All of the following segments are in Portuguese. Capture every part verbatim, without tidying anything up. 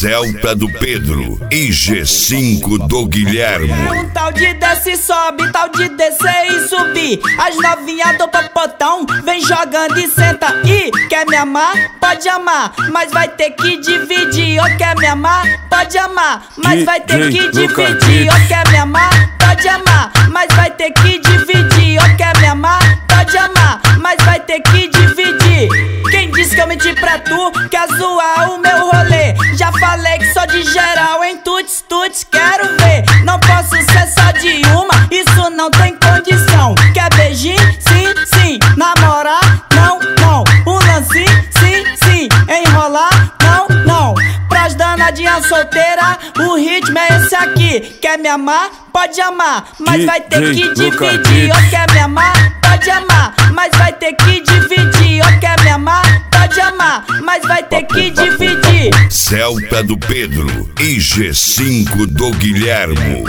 Celta do Pedro e G cinco do Guilherme. É um tal de desce e sobe, tal de descer e subir. As novinhas do popotão vem jogando e senta. E quer me amar? Pode amar, mas vai ter que dividir. Ou quer me amar? Pode amar, mas vai ter que dividir. Ou quer me amar? Pode amar, mas vai ter que dividir. Ou quer me amar? Pode amar, mas vai ter que dividir. Quem disse que eu menti pra tu? Quer zoar o meu rolê? Já falei que sou de geral, em tuts, tuts, quero ver. Não posso ser só de uma, isso não tem condição. Quer beijinho? Sim, sim. Namorar? Não, não. Um lance? Sim, sim. Enrolar? Não, não. Pras danadinhas solteira, o ritmo é esse aqui. Quer me amar? Pode amar, mas vai ter que dividir. Ou quer me amar? Pode amar, mas vai ter que dividir. Ou quer me amar? Pode amar, mas vai ter que dividir. Celta do Pedro e G cinco do Guilherme.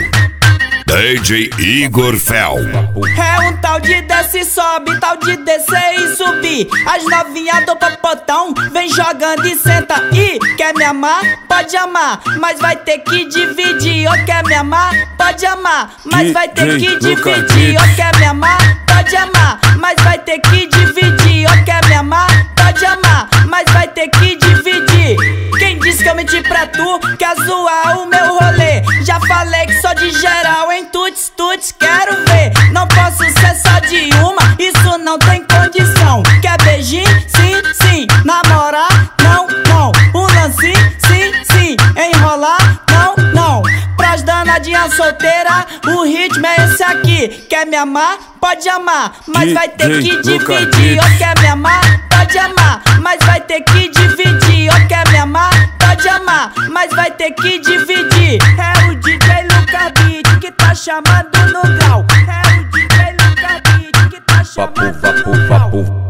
D J Igor Fel. É um tal de desce e sobe, tal de descer e subir. As novinhas do popotão vem jogando e senta. E quer me amar? Pode amar, mas vai ter que dividir. Ou quer me amar? Pode amar, mas vai ter que dividir. Ou quer me amar? Pode amar, mas vai ter que dividir. Ou quer me amar? Pode amar, mas vai ter que dividir. Quem disse que eu menti pra tu? Quer zoar o meu rolê? Já falei que sou de geral, em tuts, tuts, quero ver. Não posso ser só de uma, isso não tem condição. Quer beijinho? Sim, sim. Namorar? Não, não. Um lance? Sim, sim. Enrolar? Não, não. Pras danadinhas solteira, o ritmo é esse aqui. Quer me amar? Pode amar, mas vai ter que dividir. Ou quer me amar? Pode amar, mas vai ter que dividir. Ou quer me amar? Pode amar, mas vai ter que dividir. É o D J Lucas Beat que tá chamando no grau. É o D J Lucas Beat que tá chamando no grau.